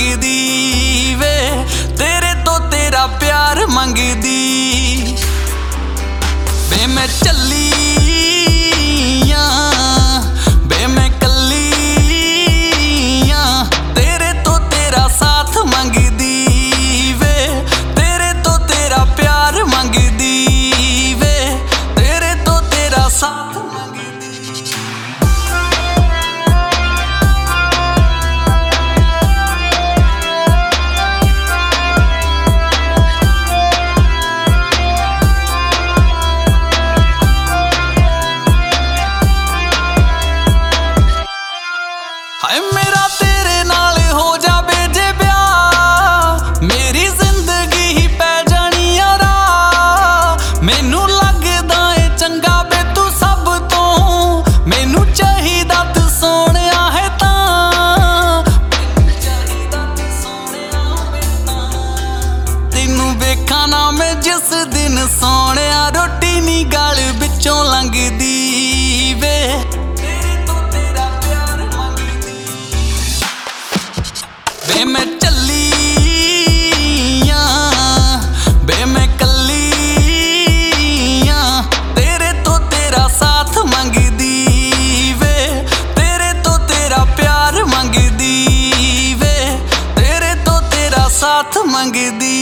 मंगदी वे, तेरे तो तेरा प्यार मंगदी वे। मैं चली बे मैं कली तेरे तो तेरा साथ मंगदी वे, तेरे तो तेरा प्यार मंगदी वे, तेरे तो तेरा साथ मेरा तेरे नाल हो जावे जे ब्याह, मेरी जिंदगी ही पै जानी यारा। मैनू लगदा ए चंगा बे तू सब तो, मैनू चाहिदा तू सोहणिया है तां, तैनू वेखां ना मैं जिस दिन सोहणिया, रोटी नी गल विचों लंघदी वे। बे मैं चली बे मैं कली तेरे तो तेरा साथ मंगदी वे, तेरे तो तेरा प्यार मंगदी वे, तेरे तो तेरा साथ मंगदी।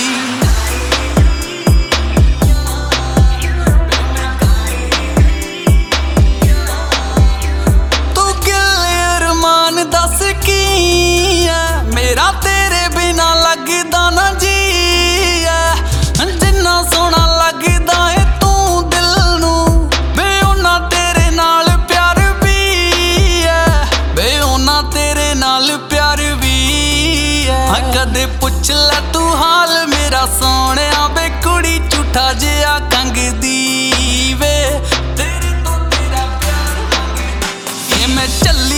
तू गिले अरमान दस की मेरा तेरे बिना लगदा ना जी है, जिन्ना सोहना लगदा है तू दिल नू बे ओना तेरे नाल प्यार भी है, बे ओना तेरे नाल प्यार भी है। कदे पुछ ले तू हाल मेरा सोहणिया बे, कुड़ी झूठा जिहा कंगदी वे, तेरे तो तेरा प्यार मंगदी। ये मैं चली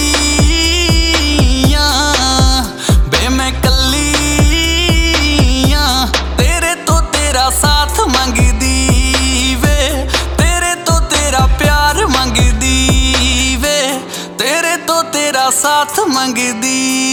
मैं कली तेरे तो तेरा साथ मंगदी वे, तेरे तो तेरा प्यार मंगदी वे, तेरे तो तेरा साथ मंगदी।